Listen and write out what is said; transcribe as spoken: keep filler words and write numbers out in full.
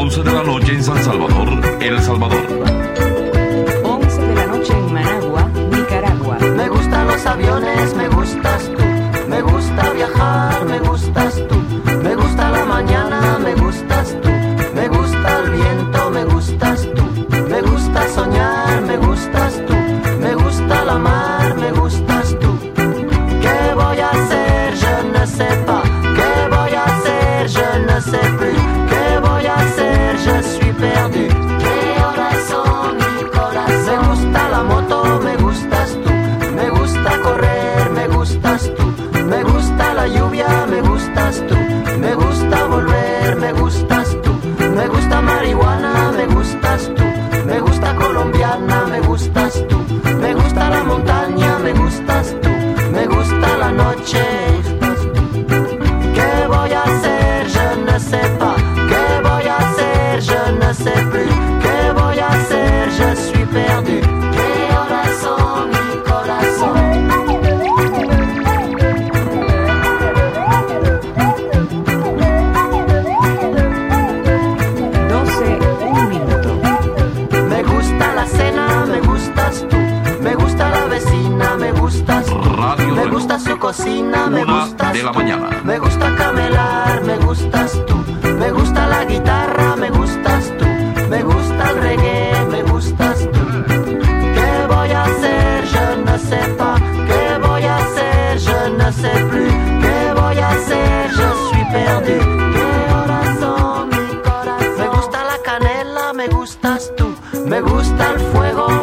once de la noche en San Salvador, El Salvador. once de la noche en Managua, Nicaragua. Me gustan los aviones, me gustas tú. Me gusta viajar, me gustas tú. Me gusta la mañana, me gustas tú. Me gusta el viento, me gustas tú. Me gusta soñar, me gustas tú. Me gusta la mar, me gustas tú. ¿Qué voy a hacer? Je ne sais pas. ¿Qué voy a hacer? Je ne sais plus. ¿Qué voy a hacer? Je suis perdu. ¿Qué horas son, mi corazón? Me gusta la moto, me gustas tú. Me gusta correr, me gustas tú. Me gusta la lluvia, me gustas tú. Me gusta volver, me gustas tú. Me gusta marihuana, me gustas tú. Me gusta colombiana, me gustas tú. Me gusta la montaña, me gustas tú. Me gusta la noche. ¿Qué voy a hacer? Je ne sais pas. ¿Qué voy a hacer? Je ne sais plus. ¿Qué voy a hacer? Je suis perdu. ¿Qué horas son, mi corazón? doce, un minuto. Me gusta la cena, me gustas tú. Me gusta la vecina, me gustas tú. Radio Me Reloj. gusta su cocina, me Una gustas de la tú. mañana. Me gusta camelar, me gustas tú. Me gusta la guitarra, me gustas tú. Me gusta el reggae, me gustas tú. ¿Qué voy a hacer? Je ne sais pas. ¿Qué voy a hacer? Je ne sais plus. ¿Qué voy a hacer? Je suis perdu. ¿Qué horas son, mi corazón? Me gusta la canela, me gustas tú. Me gusta el fuego,